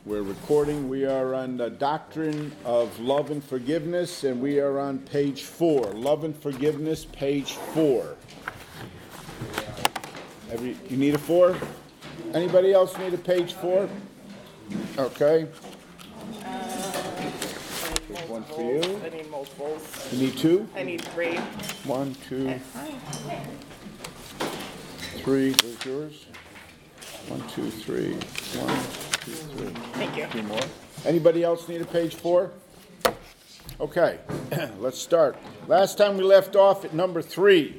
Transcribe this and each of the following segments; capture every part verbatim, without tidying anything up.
We're recording. We are on the doctrine of love and forgiveness, and we are on page four. Love and forgiveness, page four. Every, you need a four? Anybody else need a page four? Okay. Uh, one for you. I need multiples. You need two? I need three. One, two, three. There's yours. One, two, three. One, two, three. Thank you. Two more. Anybody else need a page four? Okay, let's start. Last time we left off at number three.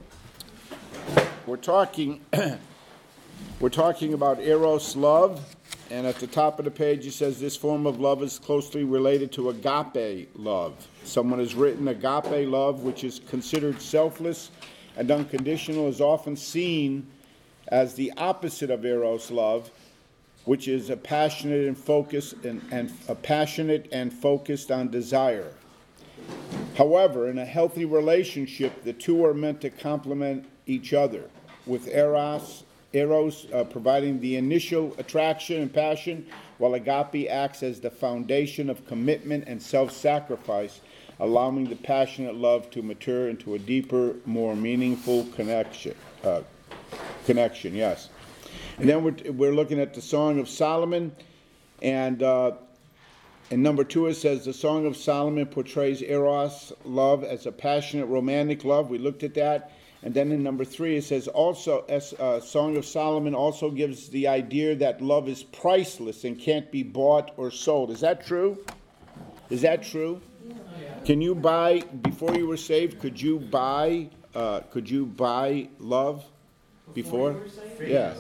We're talking, we're talking about eros love, and at the top of the page it says this form of love is closely related to agape love. Someone has written agape love, which is considered selfless and unconditional, is often seen as the opposite of eros love, which is a passionate and focused and, and a passionate and focused on desire. However, in a healthy relationship, the two are meant to complement each other, with eros, eros uh, providing the initial attraction and passion, while agape acts as the foundation of commitment and self-sacrifice, allowing the passionate love to mature into a deeper, more meaningful connection. Uh, connection, yes. And then we're, we're looking at the Song of Solomon, and uh, in number two it says the Song of Solomon portrays eros love as a passionate romantic love. We looked at that. And then in number three it says also, uh, Song of Solomon also gives the idea that love is priceless and can't be bought or sold. Is that true? Is that true? Can you buy, before you were saved, could you buy, uh, could you buy love before? Yeah.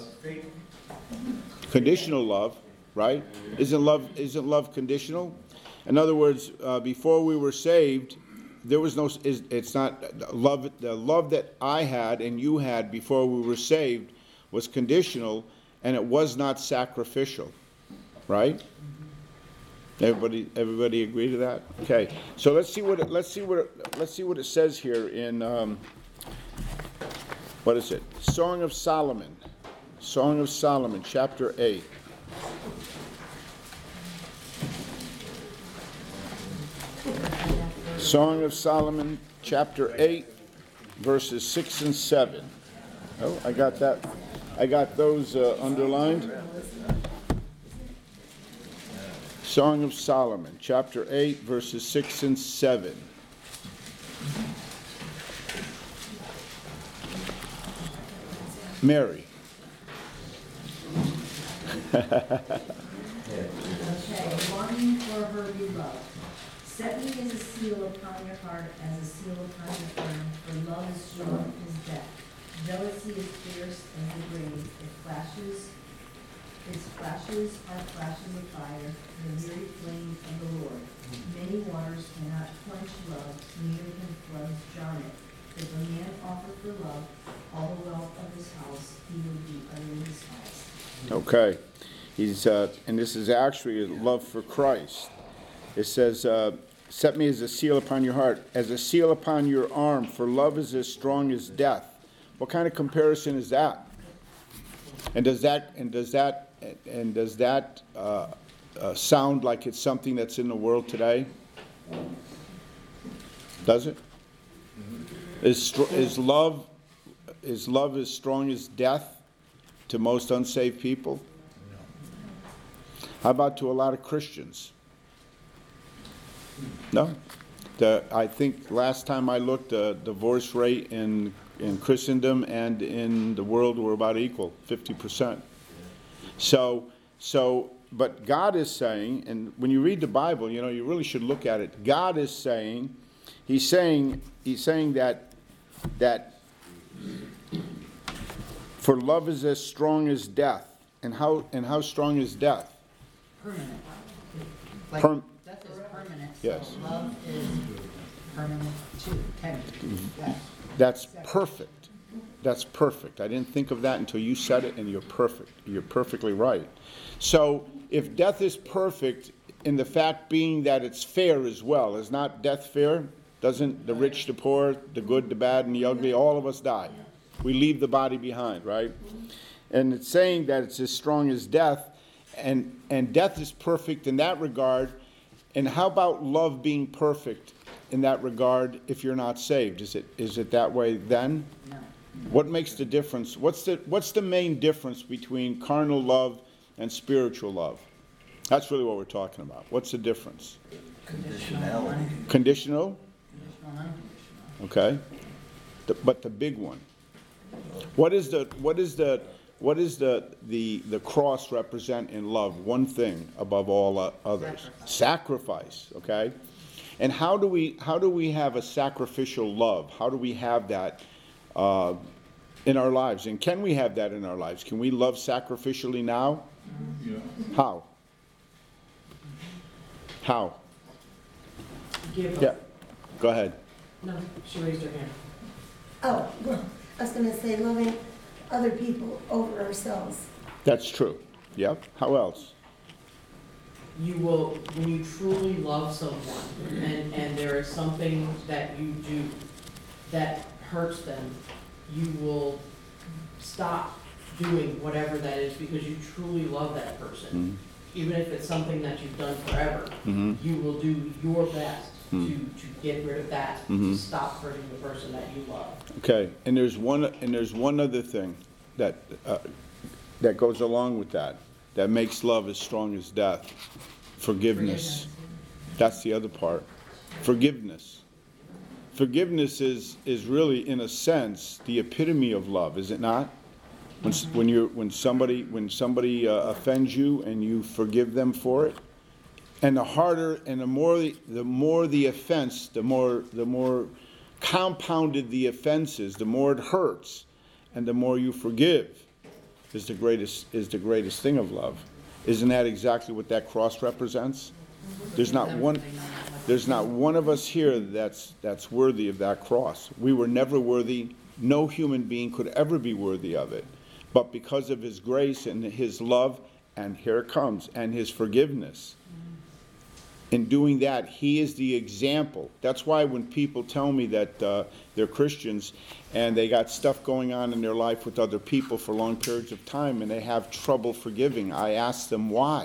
Conditional love, right? Isn't love, isn't love conditional? In other words, uh, before we were saved, there was no, it's not, love, the love that I had and you had before we were saved was conditional, and it was not sacrificial, right? Everybody, everybody agree to that? Okay. So let's see what it, let's see what it, let's see what it says here in um, what is it? Song of Solomon, Song of Solomon, chapter eight. Song of Solomon, chapter eight, verses six and seven. Oh, I got that. I got those uh, underlined. Song of Solomon, chapter eight, verses six and seven. Mary. Okay, longing for her you love. Set me as a seal upon your heart, as a seal upon your arm, for love is strong as death. Jealousy is fierce as the grave. It flashes, its flashes are flashes of fire, the very flame of the Lord. Many waters cannot quench love, neither can floods drown it. If a man offer for love all the wealth of his house, he will be utterly despised. Okay. He's, uh, and this is actually a love for Christ. It says, uh, set me as a seal upon your heart, as a seal upon your arm, for love is as strong as death. What kind of comparison is that? And does that, and does that, and does that uh, uh, sound like it's something that's in the world today? Does it? Is, is love, is love as strong as death to most unsaved people? How about to a lot of Christians? No. The, I think last time I looked, the divorce rate in, in Christendom and in the world were about equal, fifty percent. So, so, but God is saying, and when you read the Bible, you know, you really should look at it. God is saying, He's saying, He's saying that, that for love is as strong as death. And how, and how strong is death? Permanent. Like, Perm- death is permanent, Yes. so love is permanent too, technically. Yes. That's perfect. That's perfect. I didn't think of that until you said it, and you're perfect. You're perfectly right. So if death is perfect, in the fact being that it's fair as well, is not death fair? Doesn't the rich, the poor, the good, the bad, and the ugly, all of us die. We leave the body behind, right? And it's saying that it's as strong as death. and, and death is perfect in that regard. And how about love being perfect in that regard if you're not saved? Is it, is it that way then? No. What makes the difference? What's the, what's the main difference between carnal love and spiritual love? That's really what we're talking about. What's the difference? Conditionality. Conditional? Conditional, unconditional. Okay. The- But the big one. What is the, what is the, what is the, the, the cross represent in love? One thing above all o- others. Sacrifice, okay? And how do we, how do we have a sacrificial love? How do we have that uh, in our lives? And can we have that in our lives? Can we love sacrificially now? Yeah. How? How? Give Yeah, up. go ahead. No, she raised her hand. Oh, well, I was gonna say loving other people over ourselves. That's true. Yep. How else? You will, when you truly love someone, and, and there is something that you do that hurts them, you will stop doing whatever that is because you truly love that person. Even if it's something that you've done forever, Mhm. you will do your best to, Mhm. to get rid of that, Mhm. to stop hurting the person that you love. Okay, and there's one, and there's one other thing that, uh, that goes along with that, that makes love as strong as death. Forgiveness. That's the other part. Forgiveness. Forgiveness is, is really, in a sense, the epitome of love, is it not? When, s- when you're, when somebody, when somebody uh, offends you and you forgive them for it, and the harder and the more the, the more the offense, the more the more compounded the offense is, the more it hurts, and the more you forgive, is the greatest is the greatest thing of love. Isn't that exactly what that cross represents? There's not one there's not one of us here that's that's worthy of that cross. We were never worthy. No human being could ever be worthy of it. But because of his grace and his love, and here it comes, and his forgiveness, in doing that, he is the example. That's why when people tell me that uh, they're Christians and they got stuff going on in their life with other people for long periods of time and they have trouble forgiving, I ask them why.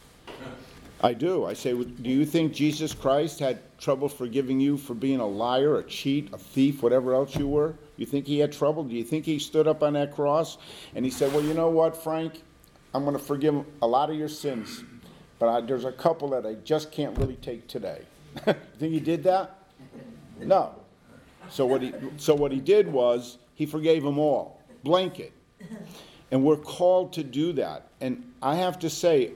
I do. I say, do you think Jesus Christ had trouble forgiving you for being a liar, a cheat, a thief, whatever else you were? You think he had trouble? Do you think he stood up on that cross and he said, well, you know what, Frank? I'm going to forgive a lot of your sins, but I, there's a couple that I just can't really take today. You think he did that? No. So what he so what he did was he forgave them all, blanket. And we're called to do that. And I have to say,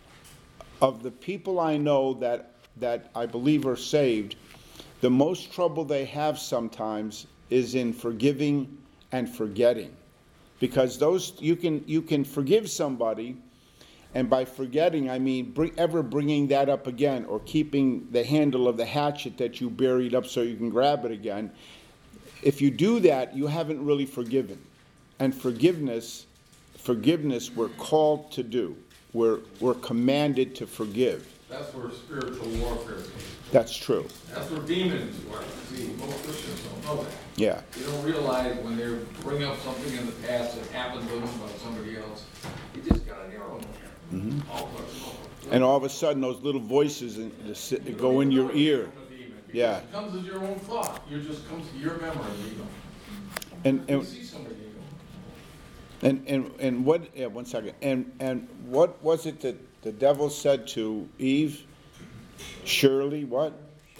of the people I know that that I believe are saved, the most trouble they have sometimes is in forgiving and forgetting. Because those you can you can forgive somebody, and by forgetting I mean bring, ever bringing that up again, or keeping the handle of the hatchet that you buried up so you can grab it again. If you do that, you haven't really forgiven. And forgiveness, forgiveness we're called to do. We're we're commanded to forgive. That's where spiritual warfare comes. That's true. That's where demons work. See, most Christians don't know that. Yeah. They don't realize when they bring up something in the past that happened to them by somebody else, you just got an arrow in there. All of us. And all of a sudden, those little voices in, the sit- go in your ear. Yeah. It comes as your own thought. It just comes to your memory. You know. And You and see somebody, you go, and and, and what? Yeah, one second. And and what was it that the devil said to Eve? Surely, what?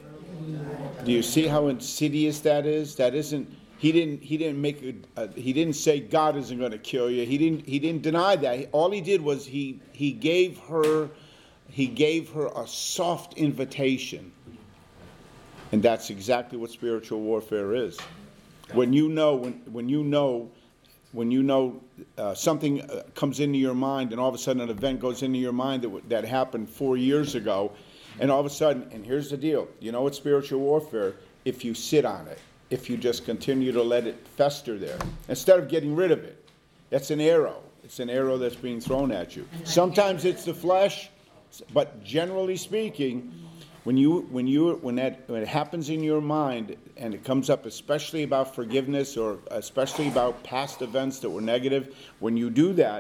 Do you see how insidious that is? That isn't. He didn't. He didn't make. A, a, he didn't say God isn't going to kill you. He didn't. He didn't deny that. All he did was he he gave her, he gave her a soft invitation. And that's exactly what spiritual warfare is. When you know, when when you know, when you know uh, something uh, comes into your mind, and all of a sudden an event goes into your mind that w- that happened four years ago, and all of a sudden, and here's the deal: you know, it's spiritual warfare. If you sit on it, if you just continue to let it fester there, instead of getting rid of it, that's an arrow. It's an arrow that's being thrown at you. Sometimes it's the flesh, but generally speaking, when you when you when that when it happens in your mind and it comes up, especially about forgiveness or especially about past events that were negative, when you do that,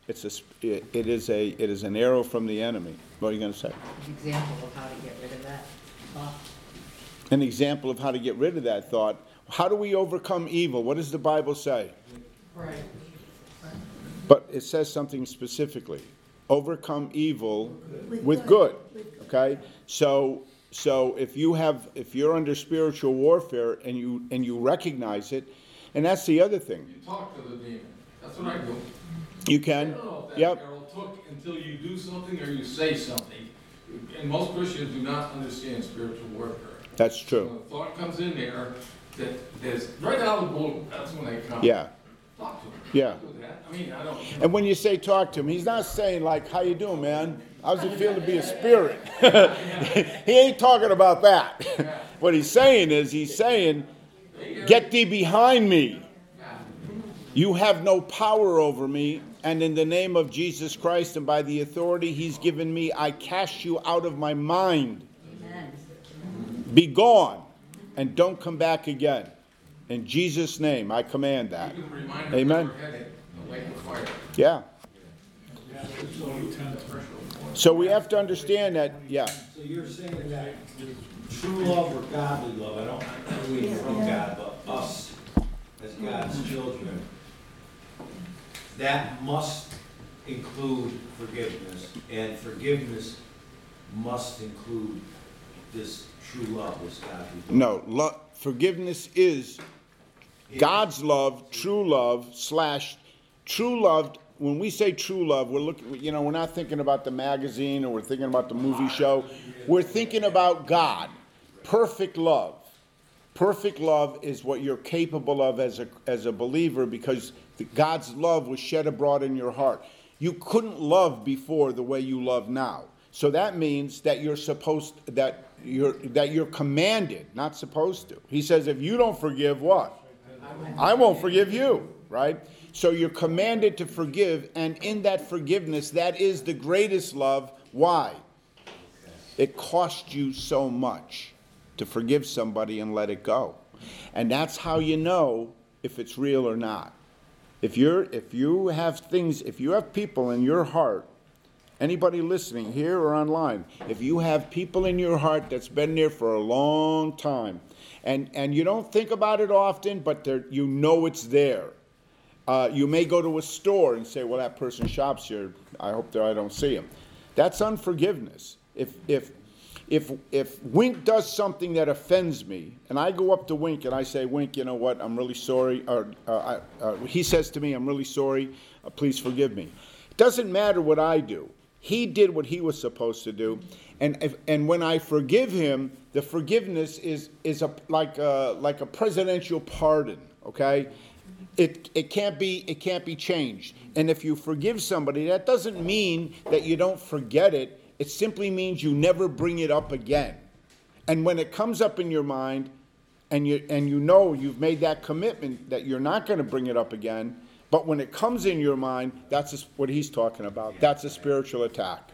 It's a, sp- it it is a, it is an arrow from the enemy. What are you going to say? Example of how to get rid of that thought. An example of how to get rid of that thought. How do we overcome evil? What does the Bible say? Right. But it says something specifically. Overcome evil With with good. good. Okay? So so if you have if you're under spiritual warfare and you and you recognize it, and that's the other thing. You talk to the demon. That's what I do. You I can. don't know if that Yep. arrow took until you do something or you say something. And most Christians do not understand spiritual warfare. That's When true. a thought comes in there, that, that's right out of the blue, that's when they come. Yeah. Talk to them. Yeah. Do that. I mean, I don't. And when you say talk to him, he's not saying like, how you doing, man? How's it feel to be a spirit? He ain't talking about that. What he's saying is, he's saying, get thee behind me. You have no power over me, and in the name of Jesus Christ and by the authority he's given me, I cast you out of my mind. Amen. Be gone, and don't come back again. In Jesus' name, I command that. You can remind them Amen. where they're headed, the lake of fire. Yeah. So we have to understand that, yeah. So you're saying that true love or godly love, I don't, I don't mean from God, but us as God's children, that must include forgiveness, and forgiveness must include this true love, this godly love. No, lo- forgiveness is God's love, true love, slash, true love. When we say true love, we're looking, you know, we're not thinking about the magazine or we're thinking about the movie show. We're thinking about God. Perfect love. Perfect love is what you're capable of as a, as a believer, because the, God's love was shed abroad in your heart. You couldn't love before the way you love now. So that means that you're supposed, that you're, that you're commanded, not supposed to. He says, if you don't forgive, what? I won't forgive you, right? So you're commanded to forgive, and in that forgiveness, that is the greatest love. Why? It cost you so much to forgive somebody and let it go. And that's how you know if it's real or not. If you're, if you have things, if you have people in your heart, anybody listening here or online, if you have people in your heart that's been there for a long time, and, and you don't think about it often, but there, you know it's there. Uh, you may go to a store and say, well, that person shops here. I hope that I don't see him. That's unforgiveness. If, if, if, if Wink does something that offends me, and I go up to Wink and I say, Wink, you know what, I'm really sorry. Or uh, I, uh, he says to me, I'm really sorry. Uh, please forgive me. It doesn't matter what I do. He did what he was supposed to do. And, if, and when I forgive him, the forgiveness is, is a, like, a, like a presidential pardon, okay? It, it can't be, it can't be changed. And if you forgive somebody, that doesn't mean that you don't forget it. It simply means you never bring it up again. And when it comes up in your mind, and you, and you know you've made that commitment that you're not going to bring it up again, but when it comes in your mind, that's what he's talking about. That's a spiritual attack.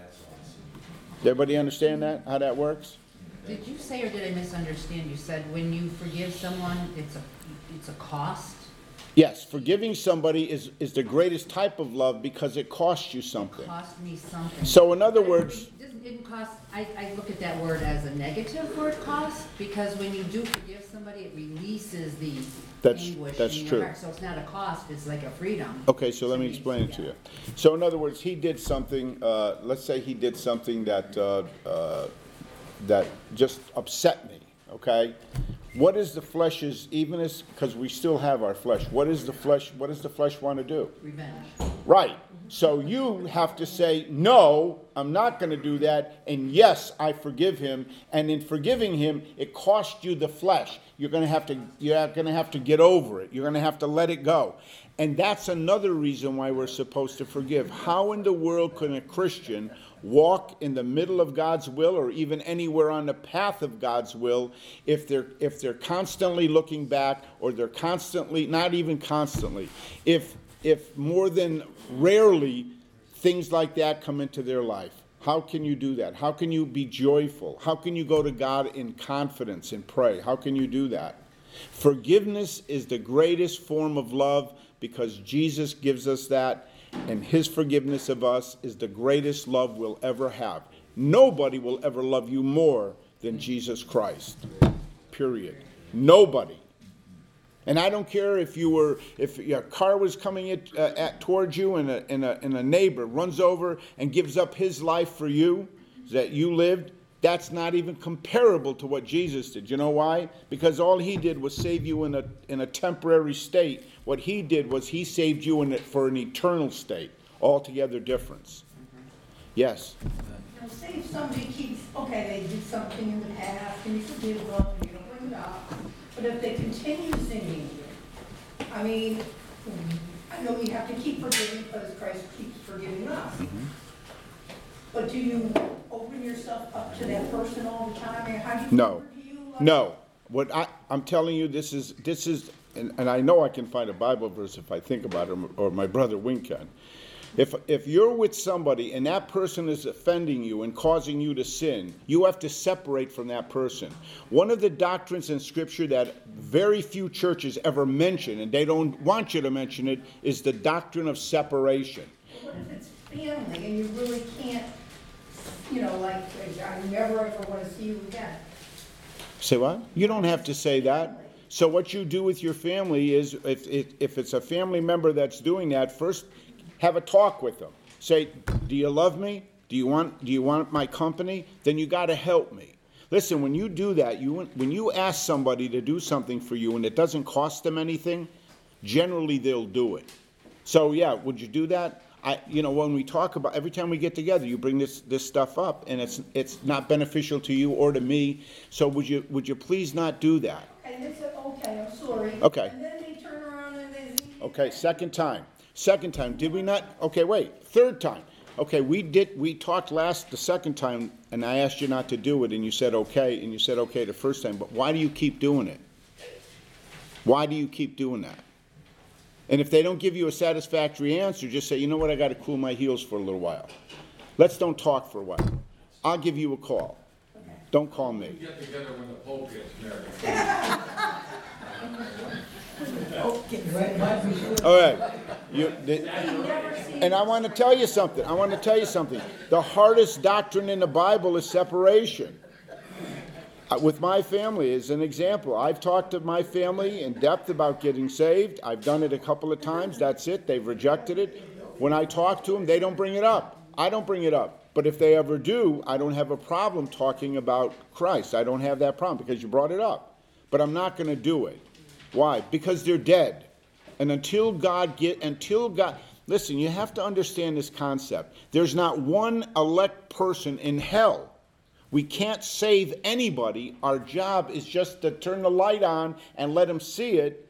Everybody understand that, how that works? Did you say, or did I misunderstand? You said when you forgive someone, it's a, it's a cost? Yes, forgiving somebody is, is the greatest type of love because it costs you something. It cost me something. So in other words, It doesn't- it didn't cost, I, I look at that word as a negative word, cost, because when you do forgive somebody, it releases the That's- anguish that's in your true. heart. So it's not a cost, it's like a freedom. okay, so let me explain it to you. So in other words, he did something, uh, let's say he did something that, uh, uh, that just upset me, okay? What is the flesh's, even as, because we still have our flesh, what is the flesh, what does the flesh want to do? Revenge. Right. So you have to say, no, I'm not going to do that, and yes, I forgive him. And in forgiving him, it cost you the flesh. You're going to have to, you're going to have to get over it. You're going to have to let it go. And that's another reason why we're supposed to forgive. How in the world can a Christian walk in the middle of God's will, or even anywhere on the path of God's will, if they're if they're constantly looking back, or they're constantly, not even constantly, if if more than rarely things like that come into their life? How can you do that? How can you be joyful? How can you go to God in confidence and pray? How can you do that? Forgiveness is the greatest form of love because Jesus gives us that. And his forgiveness of us is the greatest love we'll ever have. Nobody will ever love you more than Jesus Christ. Period. Nobody. And I don't care if you were, if your car was coming at, uh, at towards you and a, and, a, and a neighbor runs over and gives up his life for you, that you lived, that's not even comparable to what Jesus did. You know why? Because all he did was save you in a, in a temporary state. What he did was he saved you in it for an eternal state. Altogether difference. Yes? Now, say if somebody keeps, okay, they did something in the past, and you forgive them, and you don't bring it up, but if they continue sinning, I mean, I know we have to keep forgiving because Christ keeps forgiving us. Mm-hmm. But do you open yourself up to that person all the time, and how do you? No. Do you, like- No. What I, I'm telling you, this is, this is, and, and I know I can find a Bible verse if I think about it, or my brother Wink can. If, if you're with somebody and that person is offending you and causing you to sin, you have to separate from that person. One of the doctrines in Scripture that very few churches ever mention, and they don't want you to mention it, is the doctrine of separation. What if it's family and you really can't, you know, like, I never ever want to see you again? Say what? You don't have to say that. So what you do with your family is, if, if, if it's a family member that's doing that, first have a talk with them. Say, do you love me? Do you want, do you want my company? Then you got to help me. Listen, when you do that, you, when you ask somebody to do something for you and it doesn't cost them anything, generally they'll do it. So yeah, would you do that? I, you know, when we talk about, every time we get together, you bring this, this stuff up, and it's, it's not beneficial to you or to me. So would you, would you please not do that? And they said, okay, I'm sorry. Okay. And then they turn around and they. Okay, second time. Second time, did we not? Okay, wait, third time. Okay, we did, we talked last, the second time, and I asked you not to do it, and you said okay, and you said okay the first time, but why do you keep doing it? Why do you keep doing that? And if they don't give you a satisfactory answer, just say, you know what, I got to cool my heels for a little while. Let's don't talk for a while. I'll give you a call. Don't call We me. get together when the Pope gets married. All right. You, the, and I want to tell you something. I want to tell you something. The hardest doctrine in the Bible is separation. Uh, With my family, as an example, I've talked to my family in depth about getting saved. I've done it a couple of times. That's it. They've rejected it. When I talk to them, they don't bring it up. I don't bring it up. But if they ever do, I don't have a problem talking about Christ. I don't have that problem because you brought it up. But I'm not going to do it. Why? Because they're dead. And until God get, until God, listen, you have to understand this concept. There's not one elect person in hell. We can't save anybody. Our job is just to turn the light on and let them see it,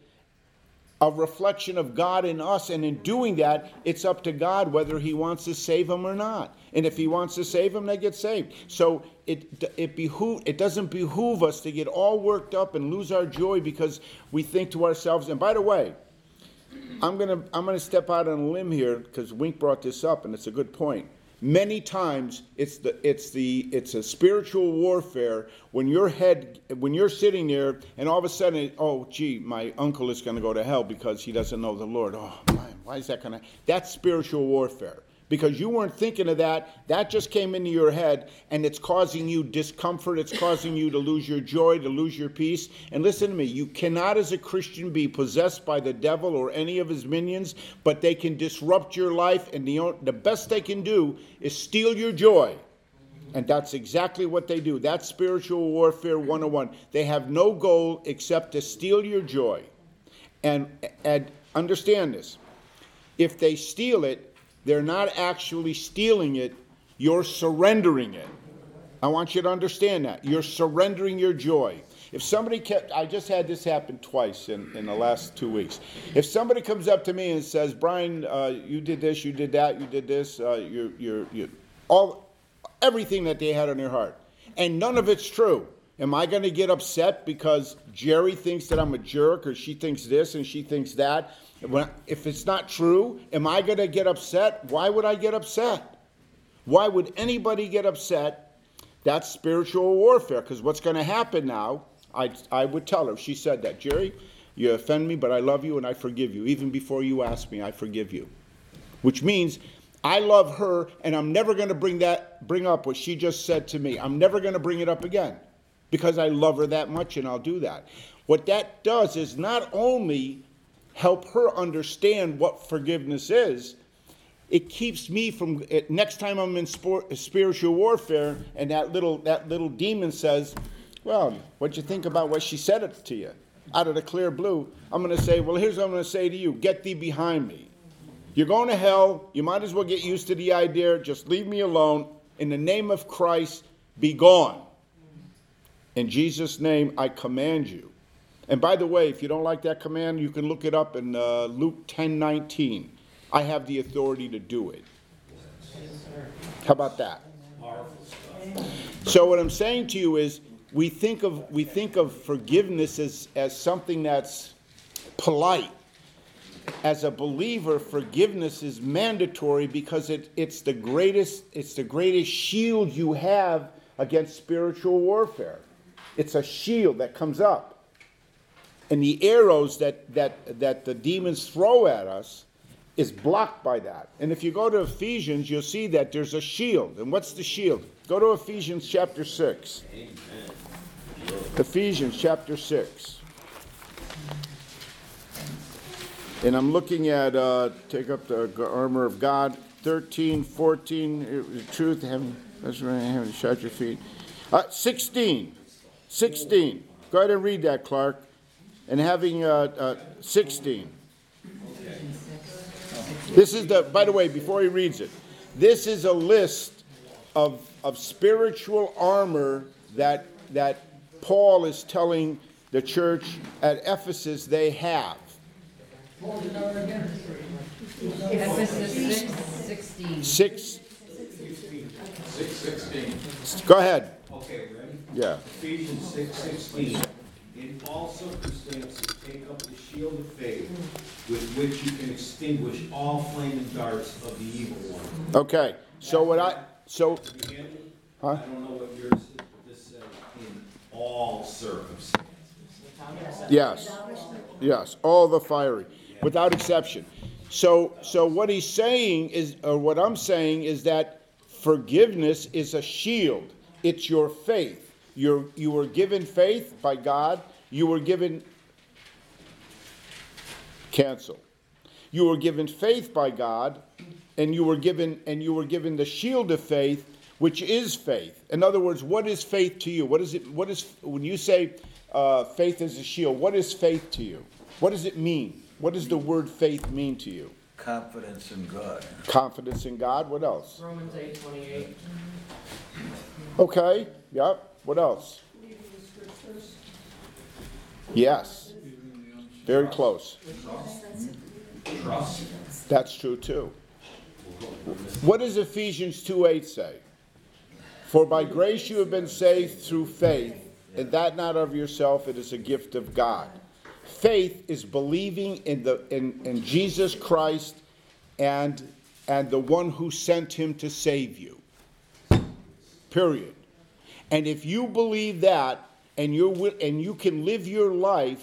a reflection of God in us. And in doing that, it's up to God whether he wants to save them or not. And if he wants to save them, they get saved. So it it behoove, it doesn't behoove us to get all worked up and lose our joy because we think to ourselves, and by the way, I'm gonna I'm gonna step out on a limb here because Wink brought this up, and it's a good point. Many times it's the it's the it's a spiritual warfare when your head when you're sitting there and all of a sudden, oh gee, my uncle is going to go to hell because he doesn't know the Lord. Oh man, why is that going to? That's spiritual warfare because you weren't thinking of that. That just came into your head, and it's causing you discomfort. It's causing you to lose your joy, to lose your peace. And listen to me, you cannot as a Christian be possessed by the devil or any of his minions, but they can disrupt your life, and the, the best they can do is steal your joy. And that's exactly what they do. That's spiritual warfare one oh one. They have no goal except to steal your joy. And, and understand this. If they steal it, they're not actually stealing it, you're surrendering it. I want you to understand that. You're surrendering your joy. If somebody kept, I just had this happen twice in, in the last two weeks. If somebody comes up to me and says, Brian, uh, you did this, you did that, you did this, uh, you're, you're, you all, everything that they had on their heart, and none of it's true. Am I going to get upset because Jerry thinks that I'm a jerk, or she thinks this and she thinks that? When, if it's not true, am I going to get upset? Why would I get upset? Why would anybody get upset? That's spiritual warfare, because what's going to happen now, I, I would tell her, if she said that, Jerry, you offend me, but I love you and I forgive you. Even before you ask me, I forgive you. which means I love her, and I'm never going to bring that bring up what she just said to me. I'm never going to bring it up again because I love her that much, and I'll do that. What that does is not only help her understand what forgiveness is, it keeps me from, next time I'm in sport, spiritual warfare, and that little that little demon says, well, what'd you think about what she said it to you? Out of the clear blue, I'm going to say, well, here's what I'm going to say to you. Get thee behind me. You're going to hell. You might as well get used to the idea. Just leave me alone. In the name of Christ, be gone. In Jesus' name, I command you. And by the way, if you don't like that command, you can look it up in uh, Luke ten nineteen. I have the authority to do it. How about that? So what I'm saying to you is, we think of we think of forgiveness as, as something that's polite. As a believer, forgiveness is mandatory because it, it's the greatest it's the greatest shield you have against spiritual warfare. It's a shield that comes up. And the arrows that, that, that the demons throw at us is blocked by that. And if you go to Ephesians, you'll see that there's a shield. And what's the shield? Go to Ephesians chapter six. Amen. Ephesians chapter six. And I'm looking at, uh, take up the armor of God, thirteen, fourteen, truth, having, that's right, having shod your feet. Uh, sixteen, sixteen. Go ahead and read that, Clark. And having uh, uh, sixteen. This is the, by the way, before he reads it, this is a list of, of spiritual armor that, that Paul is telling the church at Ephesus they have. Ephesus six sixteen. Six. Six sixteen. Go ahead. Okay, ready? Yeah. Ephesians six sixteen. In all circumstances, take up the shield of faith, with which you can extinguish all flaming darts of the evil one. Okay. So what I so Again, huh? I don't know what yours is, but this says in all circumstances. Yes. Yes. All the fiery, without exception. So so what he's saying is, or what I'm saying is that forgiveness is a shield. It's your faith. You're, you were given faith by God. You were given, cancel. You were given faith by God, and you were given, and you were given the shield of faith, which is faith. In other words, what is faith to you? What is it? What is when you say uh, faith is a shield? What is faith to you? What does it mean? What does the word faith mean to you? Confidence in God. Confidence in God. What else? Romans eight twenty-eight. Okay. Yep. What else? Yes. Very close. Trust. That's true too. What does Ephesians two eight say? For by grace you have been saved through faith, and that not of yourself, it is a gift of God. Faith is believing in the in, in Jesus Christ and and the one who sent him to save you. Period. And if you believe that, and you and you can live your life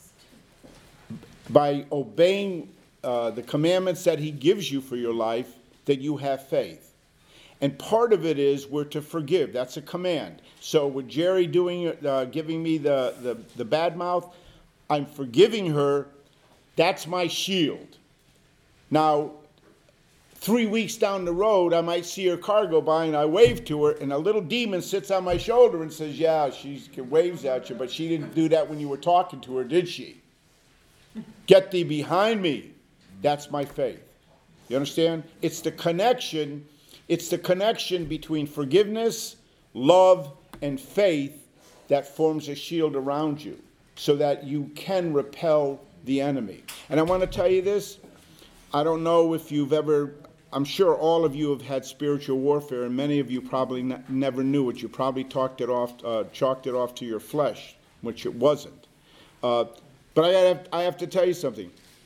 by obeying uh, the commandments that he gives you for your life, that you have faith. And part of it is we're to forgive. That's a command. So with Jerry doing, uh, giving me the, the, the bad mouth, I'm forgiving her. That's my shield. Now, three weeks down the road, I might see her car go by, and I wave to her, and a little demon sits on my shoulder and says, yeah, she waves at you, but she didn't do that when you were talking to her, did she? Get thee behind me. That's my faith. You understand? It's the connection, it's the connection between forgiveness, love, and faith that forms a shield around you so that you can repel the enemy. And I want to tell you this. I don't know if you've ever, I'm sure all of you have had spiritual warfare, and many of you probably n- never knew it. You probably talked it off, uh, chalked it off to your flesh, which it wasn't. Uh, but I have, I have to tell you something.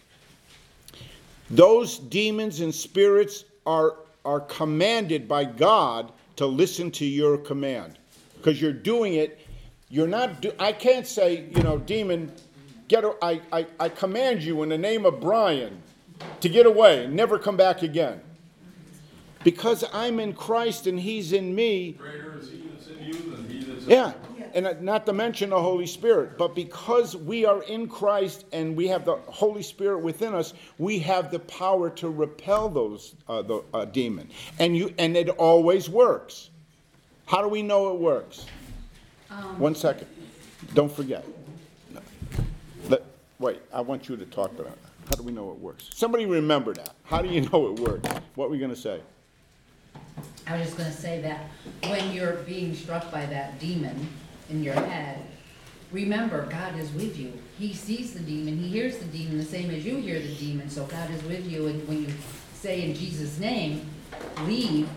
Those demons and spirits are, are commanded by God to listen to your command. Because you're doing it, you're not, do, I can't say, you know, demon, get, a, I, I, I command you in the name of Brian, to get away and never come back again. Because I'm in Christ and he's in me. Greater is he that's in you than he that's in Yeah, and not to mention the Holy Spirit, but because we are in Christ and we have the Holy Spirit within us, we have the power to repel those uh, the uh, demon, and you and it always works. How do we know it works? Um, One second, don't forget. Let, wait, I want you to talk about it. How do we know it works? Somebody remember that. How do you know it works? What were we going to say? I was just gonna say that when you're being struck by that demon in your head, remember, God is with you. He sees the demon, he hears the demon the same as you hear the demon, so God is with you, and when you say in Jesus' name, leave,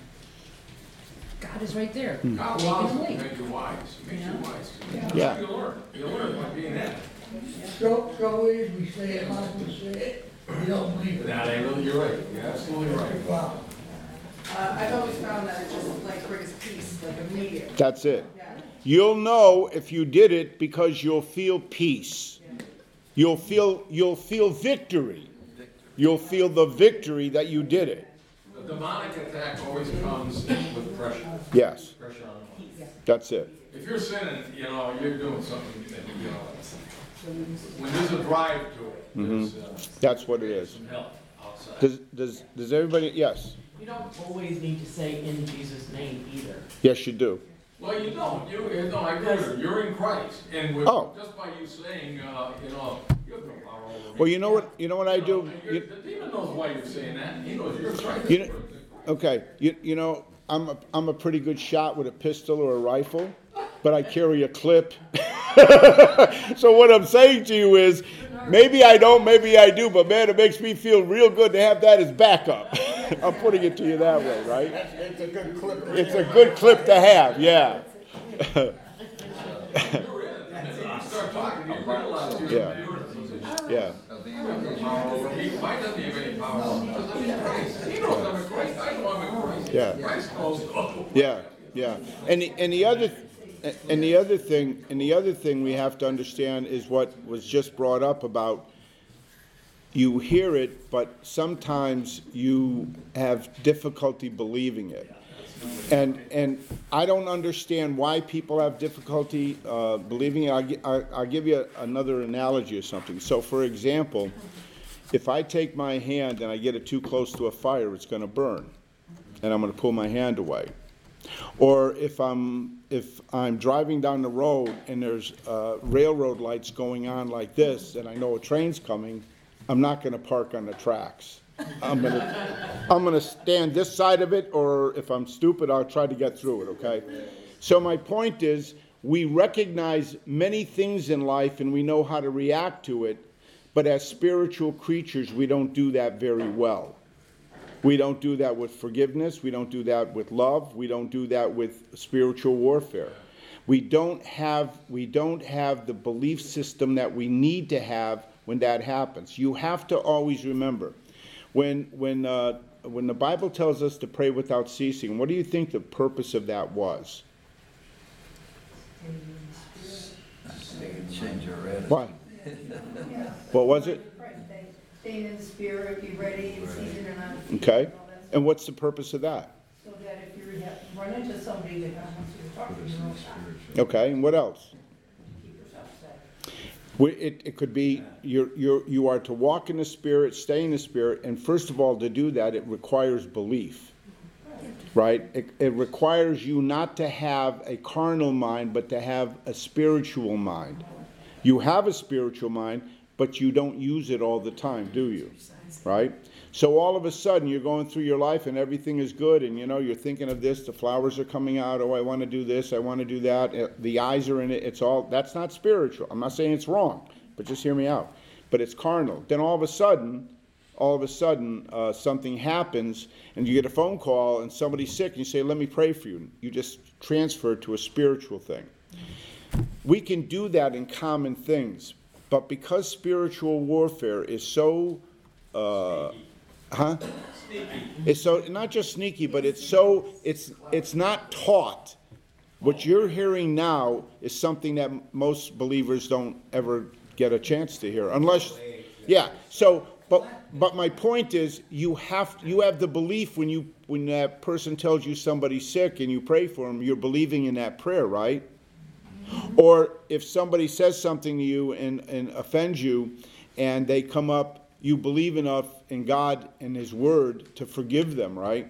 God is right there. Hmm. God Make allows him you to leave. make you wise. He makes you Yeah. wise. Yeah. You learn. You learn by being that. So, so is, we say it, like we say it, we don't believe it. Now, they really, you're right. You're absolutely right. Wow. Uh, I've always found that it just like brings peace, like immediate. That's it. Yeah. You'll know if you did it because you'll feel peace. You'll feel you'll feel victory. You'll feel the victory that you did it. The demonic attack always comes with pressure. Yes, Pressure on the mind. that's it. If you're sinning, you know, you're doing something that, you know, when there's a drive to it, there's uh, That's what it is. some help outside. Does does does everybody? Yes, You don't always need to say in Jesus' name either. yes, you do. Well, you don't. You, you no, I agree with you. You're in Christ, and with, Oh. just by you saying, uh, you know, you have no power over me. Well, you know what? You know what I You know, do. you're- You, the demon knows why you're saying that. He knows you're in Christ. You know- okay, you you know I'm a, I'm a pretty good shot with a pistol or a rifle, but I carry a clip. So what I'm saying to you is, maybe I don't, maybe I do, but man, it makes me feel real good to have that as backup. I'm putting it to you that way, right? It's a good clip. It's a good clip to have, yeah. You're in. You start talking, you realize you're Yeah. you're in a position. Yeah, You have no power over me. Why doesn't he have any power over me? Because I'm in Christ. He knows I'm in Christ. I know I'm in Christ. Yeah. Christ knows. yeah, yeah. And the, and the other and the other thing and the other thing we have to understand is what was just brought up about you hear it, but sometimes you have difficulty believing it. And and I don't understand why people have difficulty uh, believing it. I'll, gi- I'll, I'll give you another analogy or something. So, for example, if I take my hand and I get it too close to a fire, it's going to burn, and I'm going to pull my hand away. Or if I'm if I'm driving down the road and there's uh, railroad lights going on like this, and I know a train's coming, I'm not going to park on the tracks. I'm gonna, I'm gonna stand this side of it, or if I'm stupid, I'll try to get through it, okay? So my point is, we recognize many things in life and we know how to react to it, but as spiritual creatures, we don't do that very well. We don't do that with forgiveness, we don't do that with love, we don't do that with spiritual warfare. We don't have, we don't have the belief system that we need to have when that happens. You have to always remember, When when uh, when the Bible tells us to pray without ceasing, what do you think the purpose of that was? They can change your attitude. What? Yeah. What was it? Staying in the spirit, be ready in season and out of season. Okay. all that stuff. And what's the purpose of that? So that if you run into somebody that wants you to talk to, you don't stop. Okay, and what else? Keep yourself safe. We- It, it could be you're, you're, you are to walk in the Spirit, stay in the Spirit, and first of all, to do that, it requires belief, right? It, it requires you not to have a carnal mind, but to have a spiritual mind. You have a spiritual mind, but you don't use it all the time, do you? Right? So all of a sudden, you're going through your life and everything is good, and you know, you're thinking of this, the flowers are coming out, oh, I want to do this, I want to do that, uh, the eyes are in it, it's all, that's not spiritual. I'm not saying it's wrong, but just hear me out. But it's carnal. Then all of a sudden, all of a sudden, uh, something happens, and you get a phone call, and somebody's sick, and you say, let me pray for you. You just transfer it to a spiritual thing. We can do that in common things, but because spiritual warfare is so, uh, huh? It's so, not just sneaky, but it's so, it's, it's not taught. What you're hearing now is something that most believers don't ever get a chance to hear, unless, yeah. So but, but my point is, you have, you have the belief when you, when that person tells you somebody's sick and you pray for them, you're believing in that prayer, right? Or if somebody says something to you and, and offends you, and they come up, you believe enough in God and His Word to forgive them, right?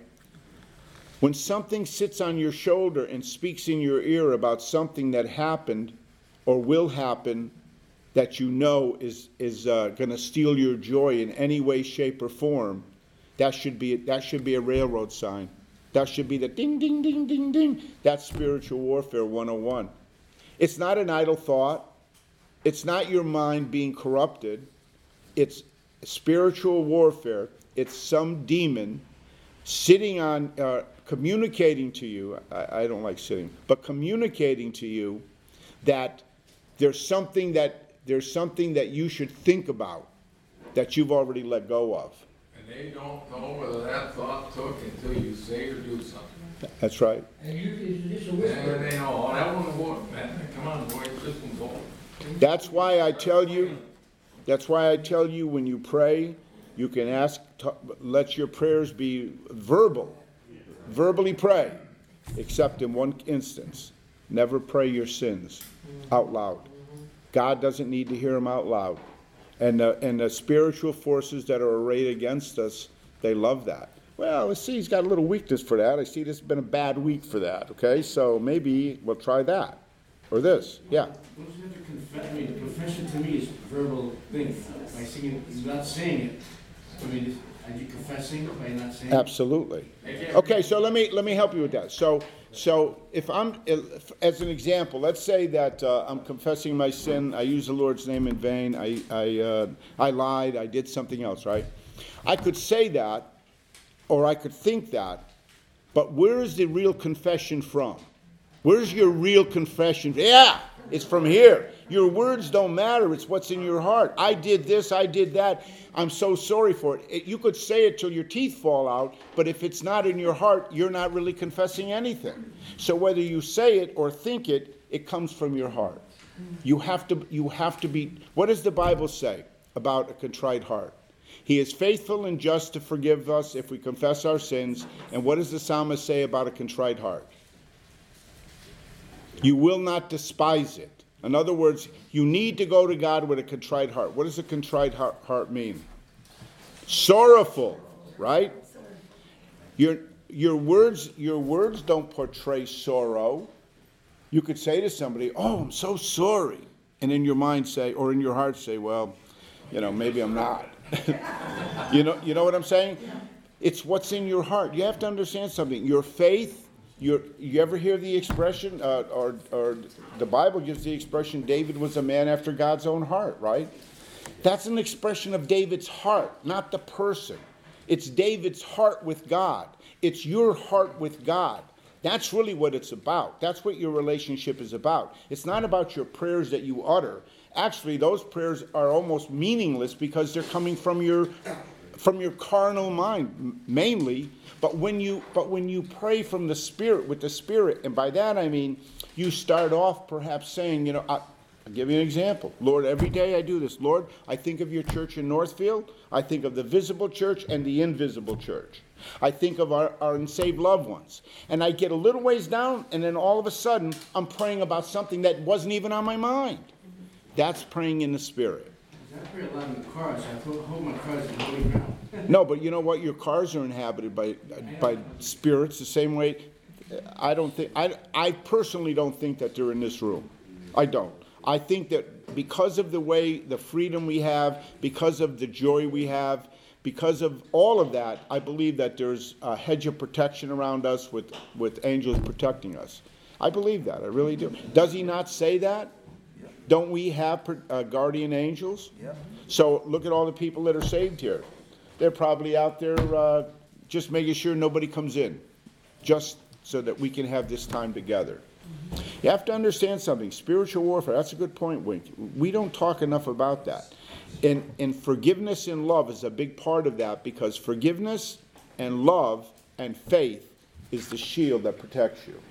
When something sits on your shoulder and speaks in your ear about something that happened or will happen that you know is, is uh, going to steal your joy in any way, shape, or form, that should be, that should be a railroad sign. That should be the ding, ding, ding, ding, ding. That's spiritual warfare one oh one. It's not an idle thought. It's not your mind being corrupted. It's spiritual warfare. It's some demon sitting on, uh, communicating to you, I, I don't like sitting, but communicating to you that there's something that, there's something that you should think about that you've already let go of. And they don't know whether that thought took until you say or do something. That's right. And you, it's just a And whisper. they know, oh, that one won't, man, come on, boy, this one's going. That's why I tell you, that's why I tell you when you pray, you can ask, t- let your prayers be verbal. Verbally pray, except in one instance. Never pray your sins out loud. God doesn't need to hear them out loud. And the, and the spiritual forces that are arrayed against us, they love that. Well, let's see, he's got a little weakness for that. I see this has been a bad week for that, okay? So maybe we'll try that. Or this, yeah. What does it have to confess? I mean, confession to me is a verbal thing. By saying, you're not saying it, I mean, is- are you confessing by not saying it? Absolutely. Okay, so let me, let me help you with that. So, so if I'm, if, as an example, let's say that uh, I'm confessing my sin, I use the Lord's name in vain, I, I, uh, I lied, I did something else, right? I could say that, or I could think that, but where is the real confession from? Where's your real confession? Yeah, it's from here. Your words don't matter. It's what's in your heart. I did this, I did that. I'm so sorry for it. it. You could say it till your teeth fall out, but if it's not in your heart, you're not really confessing anything. So whether you say it or think it, it comes from your heart. You have to, you have to be, what does the Bible say about a contrite heart? He is faithful and just to forgive us if we confess our sins. And what does the psalmist say about a contrite heart? You will not despise it. In other words, you need to go to God with a contrite heart. What does a contrite heart, heart mean? Sorrowful, right? Your, your words, your words don't portray sorrow. You could say to somebody, oh, I'm so sorry. And in your mind say, or in your heart say, well, you know, maybe I'm not. you know, you know what I'm saying? It's what's in your heart. You have to understand something. Your faith, your, you ever hear the expression, uh, or, or the Bible gives the expression, David was a man after God's own heart, right? That's an expression of David's heart, not the person. It's David's heart with God. It's your heart with God. That's really what it's about. That's what your relationship is about. It's not about your prayers that you utter. Actually, those prayers are almost meaningless because they're coming from your from your carnal mind mainly. But when you but when you pray from the Spirit, with the Spirit, and by that I mean you start off perhaps saying, you know, I, I'll give you an example. Lord, every day I do this. Lord, I think of your church in Northfield. I think of the visible church and the invisible church. I think of our, our unsaved loved ones. And I get a little ways down, and then all of a sudden, I'm praying about something that wasn't even on my mind. That's praying in the Spirit. I pray a lot in the cars. I hold hold my cars in the holy ground. No, but you know what? Your cars are inhabited by by spirits the same way. I don't think, I, I personally don't think that they're in this room. I don't. I think that because of the way, the freedom we have, because of the joy we have, because of all of that, I believe that there's a hedge of protection around us with, with angels protecting us. I believe that. I really do. Does he not say that? Don't we have uh, guardian angels? Yeah. So look at all the people that are saved here. They're probably out there uh, just making sure nobody comes in, just so that we can have this time together. You have to understand something. Spiritual warfare, that's a good point, Wink. We don't talk enough about that. And, and forgiveness and love is a big part of that, because forgiveness and love and faith is the shield that protects you.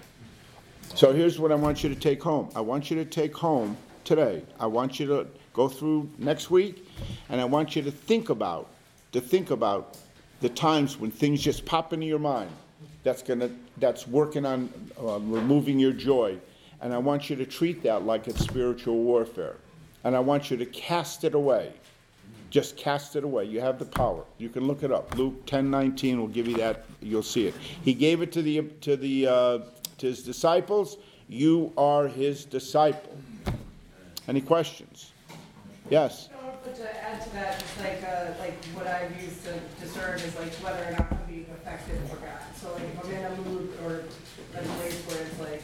So here's what I want you to take home. I want you to take home today. I want you to go through next week, and I want you to think about to think about the times when things just pop into your mind. That's gonna, that's working on uh, removing your joy. And I want you to treat that like it's spiritual warfare. And I want you to cast it away. Just cast it away. You have the power. You can look it up. Luke ten nineteen will give you that. You'll see it. He gave it to the to the uh, to his disciples. You are his disciple. Any questions? Yes. No, but to add to that, just like uh, like what I've used to discern is like whether or not I'm being effective for God. So like if I'm in a mood or a place where it's like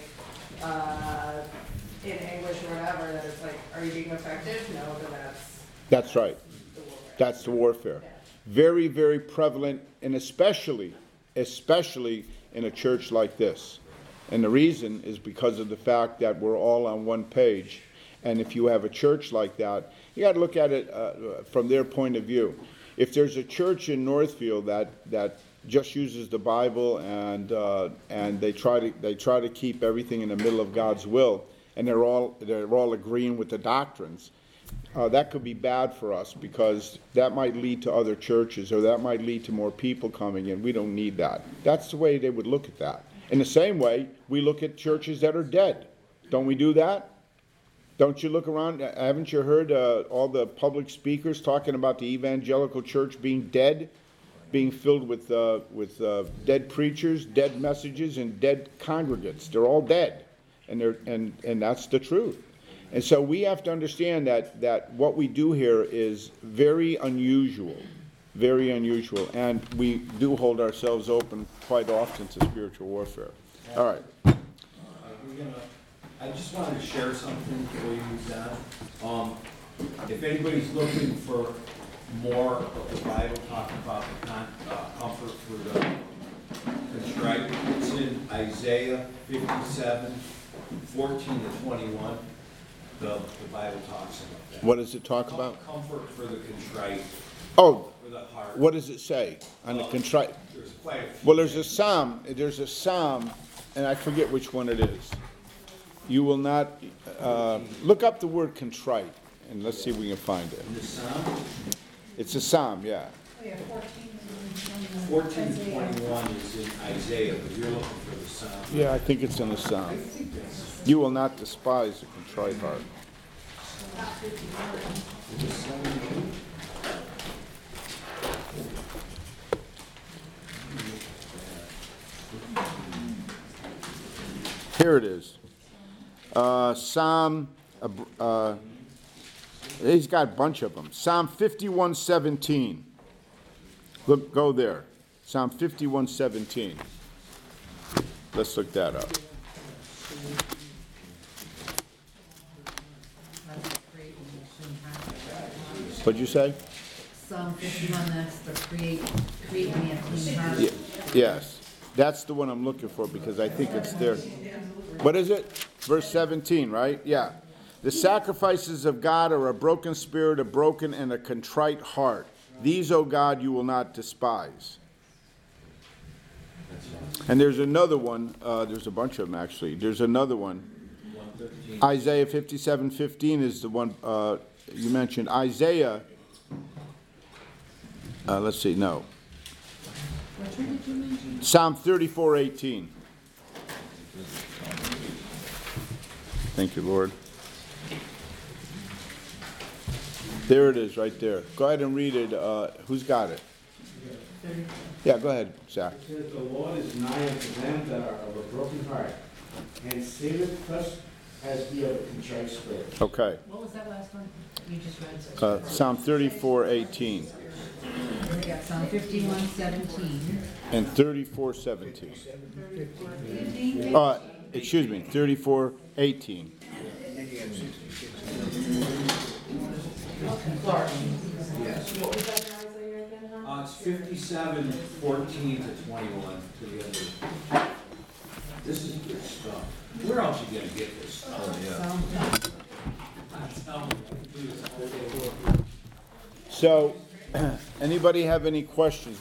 uh, in English or whatever, that it's like, are you being effective? No, then that's That's right. the warfare. That's the warfare. Very, very prevalent, and especially, especially in a church like this. And the reason is because of the fact that we're all on one page. And if you have a church like that, you got to look at it uh, from their point of view. If there's a church in Northfield that that just uses the Bible and uh, and they try to they try to keep everything in the middle of God's will, and they're all they're all agreeing with the doctrines, uh, that could be bad for us, because that might lead to other churches, or that might lead to more people coming in. We don't need that. That's the way they would look at that. In the same way, we look at churches that are dead. Don't we do that? Don't you look around? Haven't you heard uh, all the public speakers talking about the evangelical church being dead, being filled with uh, with uh, dead preachers, dead messages, and dead congregants? They're all dead, and they're and and that's the truth. And so we have to understand that that what we do here is very unusual, very unusual, and we do hold ourselves open quite often to spiritual warfare. All right. Uh, we're gonna, I just wanted to share something for you, Don. Um, if anybody's looking for more of the Bible talking about the con, uh, comfort for the contrite, it's in Isaiah fifty-seven, fourteen to twenty-one. The, the Bible talks about that. What does it talk about? Comfort for the contrite, Oh, for the heart. what does it say on the Uh, contrite? There's quite a few. Well, there's a psalm, there's a psalm, and I forget which one it is. You will not, uh, look up the word contrite, and let's see if we can find it. In the Psalm, It's a psalm, yeah. Oh, yeah, fourteen. fourteen to twenty-one is in Isaiah, but you're looking for the Psalm. Yeah, I think it's in the psalm. You will not despise a contrite heart. Here it is. Uh, Psalm, uh, uh, he's got a bunch of them. Psalm fifty-one seventeen. Look, go there. Psalm fifty-one seventeen. Let's look that up. What'd you say? Psalm fifty-one, that's the create, create me a clean heart. Ye- Yes, that's the one I'm looking for, because I think it's there. What is it? Verse seventeen, right? Yeah. The sacrifices of God are a broken spirit, a broken and a contrite heart. These, O God, you will not despise. And there's another one, uh, there's a bunch of them actually. There's another one. Isaiah fifty-seven fifteen is the one uh, you mentioned. Isaiah, uh, let's see, no. Which one did you mention? Psalm thirty-four eighteen. Thank you, Lord. There it is, right there. Go ahead and read it. Uh, who's got it? Yeah, go ahead, Zach. It says, the Lord is nigh unto them that are of a broken heart, and saveth us as be of a contrite spirit. Okay. What was that last one you just read? Uh, Psalm thirty-four eighteen We got Psalm fifty-one seventeen. and thirty-four seventeen. Uh, excuse me, thirty-four eighteen. Clark. Uh, it's fifty-seven, fourteen to twenty-one to the other. This is good stuff. Where else you gonna get this stuff? Psalm So, anybody have any questions?